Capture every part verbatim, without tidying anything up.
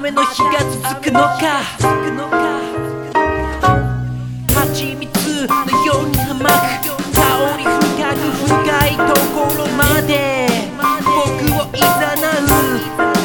雨の日が続くのか。蜂蜜のように甘く香り深く深いところまで僕を誘う。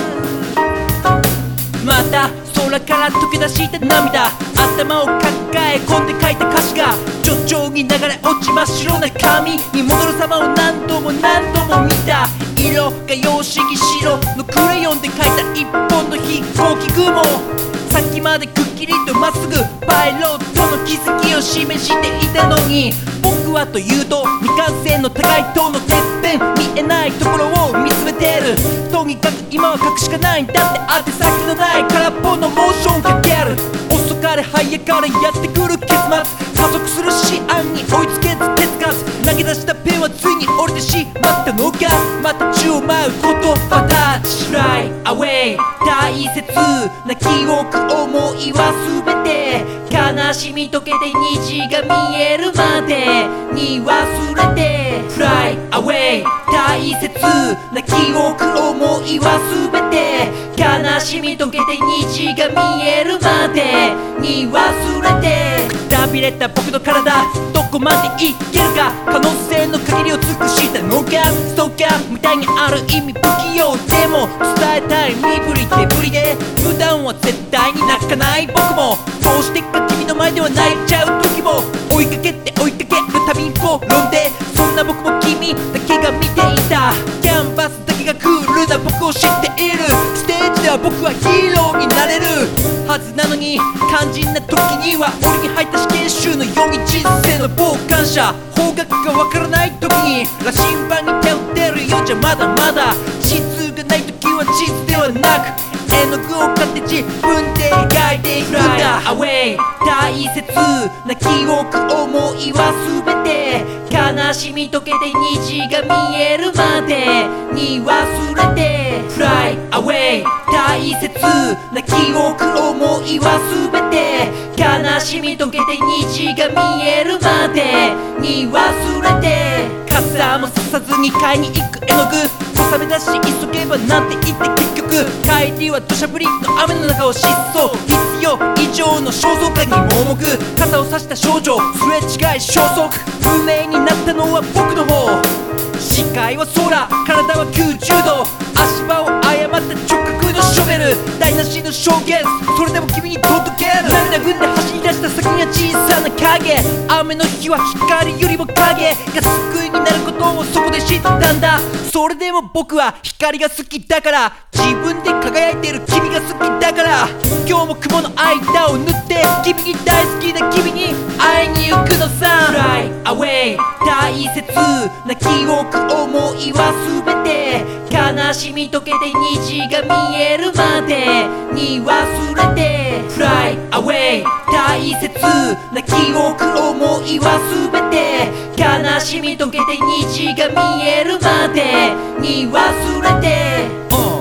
また空から溶け出した涙、頭を抱え込んで書いた歌詞が徐々に流れ落ち真っ白な紙に戻る様を何度も何度も見た。色が様式白のクレヨンで描いた一本の飛行機雲、さっきまでくっきりとまっすぐパイロットの軌跡を示していたのに、僕はというと未完成の高い塔のてっぺん、見えないところを見つめてる。とにかく今は書くしかないんだって当て先のない空っぽのモーションかける。遅かれ早かれやってくる結末、加速する思案に追いつけず手つかず、投げ出したペンはついに折れてしまったのか。また宙を舞う言葉たち Fly away 大切な記憶思いは全て悲しみ溶けて虹が見えるまでに忘れて Fly away 大切な記憶思いは全て悲しみ溶けて虹が見えるまでに忘れて、くたびれた僕の体どこまでいけるか、可能性の限りを尽くしたのか。ストーカーみたいにある意味不器用でも伝えたい身振り手振りで普段は絶対に泣かない僕も、どうしてか君の前では泣いちゃう時も追いかけて追いかけるたびに転んで、そんな僕も君だけが見ていた。キャンバスだけがクールな僕を知っている。ステージでは僕はヒーローになれるはずなのに、肝心な時には檻に入った死刑囚のように人生の傍観者、方角がわからない時に羅針盤に手を出るようじゃまだまだ、実がない時は実ではなく絵の具を買って自分で描いていくんだ。 Fly away 大切な記憶思いは全て悲しみ溶けて虹が見えるまでに忘れて Fly away 大切な記憶思いは全て悲しみ溶けて虹が見えるまでに忘れて、傘もささずに買いに行く絵の具、小雨だし急げばなんて言って結局帰りは土砂降りの雨の中を疾走、必要以上の肖像画に盲目、傘を差した少女すれ違い消息、不明になったのは僕の方、視界は空体はきゅうじゅうど、足場を誤った直角のショベル、台無しの証言それでも君に届ける。涙ぐんで走り出した先には小さな影、雨の日は光よりも影が救いになることをそこで知ったんだ。それでも僕は光が好きだから、自分で輝いてる君が好きだから、今日も雲の間を縫って君に大好きな君に会いに行くのさ。 Fly away 大切な記憶思いは全て悲しみ溶けて虹が見えるまでに忘れて Fly away 大切な記憶思いは全て悲しみ溶けて虹が見えるまでに忘れて、uh.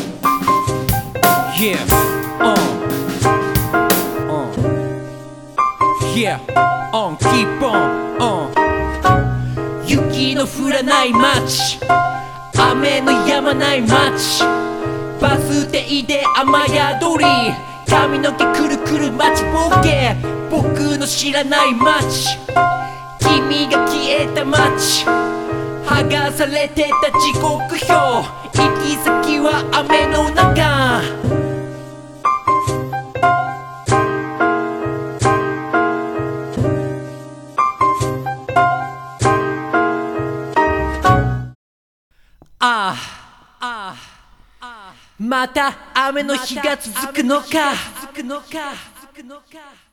Yeah uh. Uh. Yeah on keep on uh. 雪の降らない街、雨の止まない街、バス停で雨宿り、髪の毛くるくる待ちぼうけ、僕の知らない街、君が消えた街、剥がされてた時刻表、行き先は雨の中。ああ、また雨の日が続くのか。